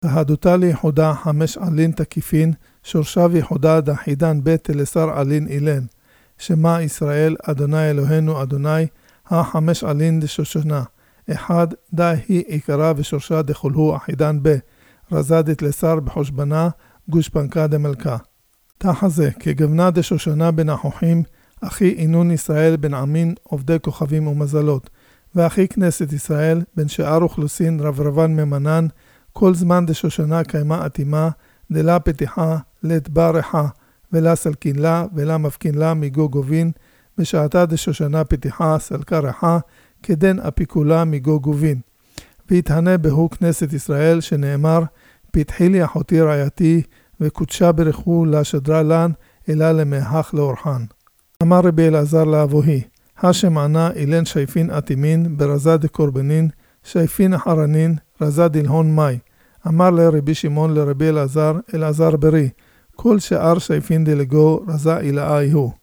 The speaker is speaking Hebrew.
תהדותה ליחודה 5 עלין תקיפין, שורשה ויחודה דחידן בית תלסר עלין אילן. שמה ישראל, אדוני אלוהינו אדוני, 5 עלין דשושנה. 1 דה היא עיקרה ושורשה דחולהו אחידן ב, רזדת לסר בחושבנה, גושפנקה דמלכה. תחזה, כגוונה דשושנה בן החוכים, אחי אינון ישראל בן עמין עובדי כוכבים ומזלות, ואחי כנסת ישראל בן שאר אוכלוסין רברבן ממנן, כל זמן דשושנה קיימה עתימה, דלה פתיחה, לת ברחה, ולה סלקין לה, ולה מפקין לה מגו גובין, בשעתה דשושנה פתיחה, סלקה רחה, כדן אפיקולה מגו גובין. והתהנה בהו כנסת ישראל, שנאמר, פתחי לי אחותי רעייתי, וקודשה ברכו לה שדרה לן, אלא למהך לאורחן. אמר רבי אלעזר לאבוהי, השם ענה אילן שייפין עתימין, ברזה דקורבנין, שייפין אחרנין, רזה דלהון מי. אמר לרבי שמעון לרבי אלעזר, אלעזר ברי, כל שאר שייפין דלגו, רזה אילאי הוא.